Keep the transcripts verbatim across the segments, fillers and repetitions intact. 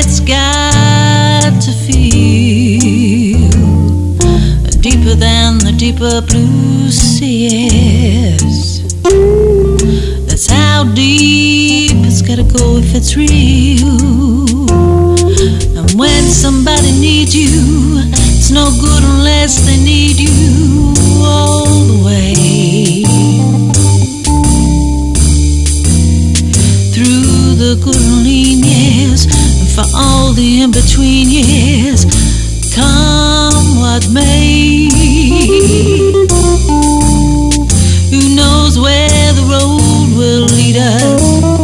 it's got to feel deeper than the deeper blue sea is. That's how deep it's gotta go if it's real. And when somebody needs you, it's no good unless they need you all the way. Through the good and lean years, and for all the in-between years, come what may. Who knows where the road will lead us?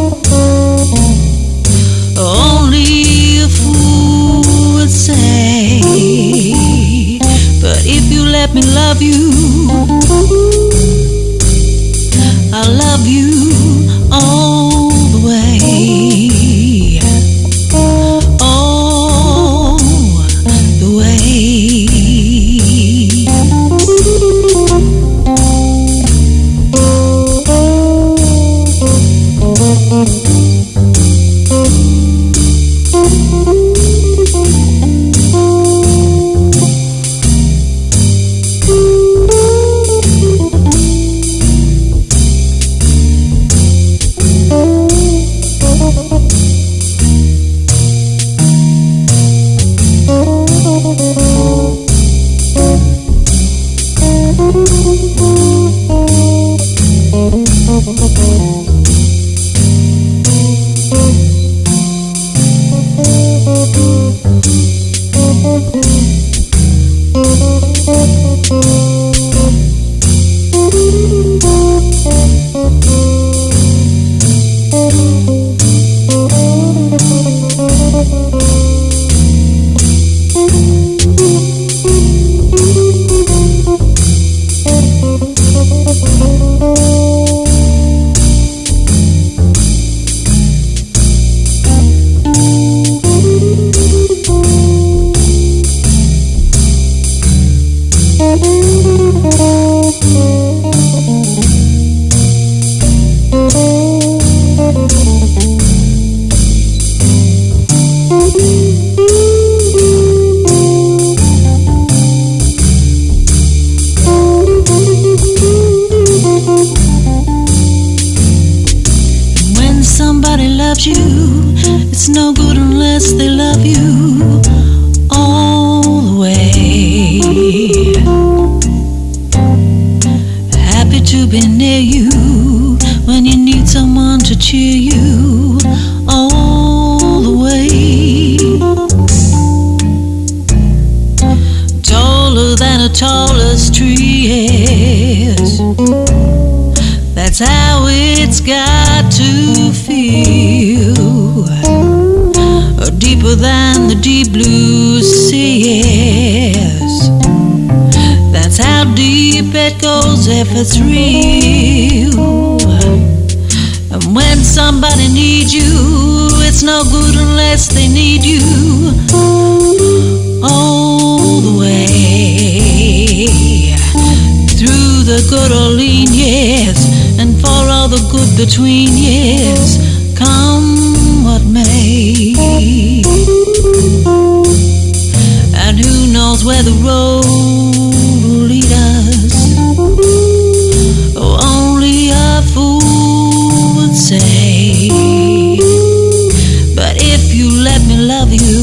Only a fool would say. But if you let me love you, I'll love you all the way. All the way. Somebody loves you, it's no good unless they love you all the way. Happy to be near you when you need someone to cheer you all the way. Taller than the tallest tree is. That's how it's got to feel. Or deeper than the deep blue sea is. That's how deep it goes if it's real. And when somebody needs you, it's no good unless they need you all the way. Through the good or lean years, and for all the good between years, come what may. And who knows where the road will lead us? Oh, only a fool would say. But if you let me love you,